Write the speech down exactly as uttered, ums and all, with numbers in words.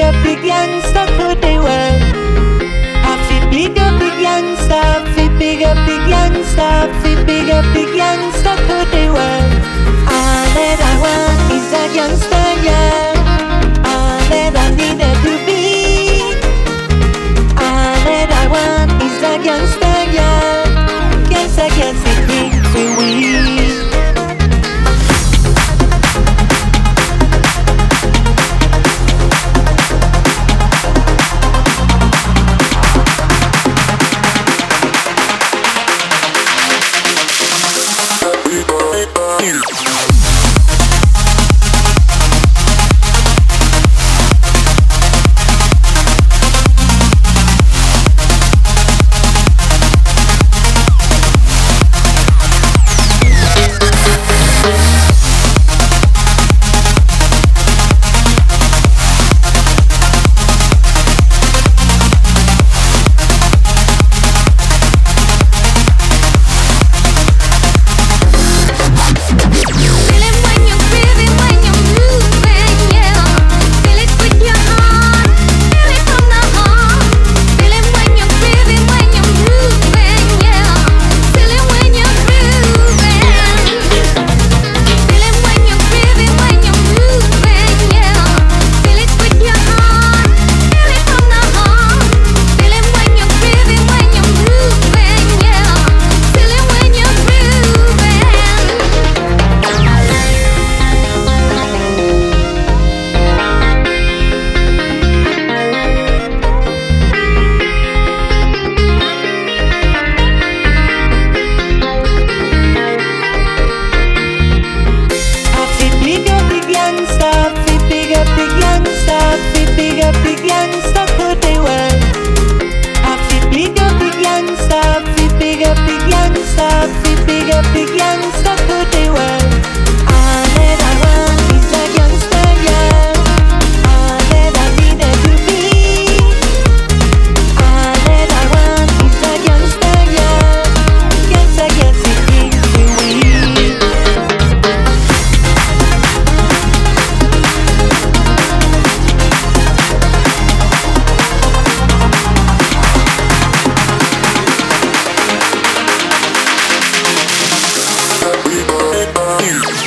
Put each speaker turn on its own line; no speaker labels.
bigger, big youngster to the world. I feel bigger, big youngster, feel bigger, big youngster, feel bigger, big youngster to the world. All that I want is a youngster, yeah. All that I needed to be. All that I want is a youngster, yeah. Yes, I guess it means to win.
You.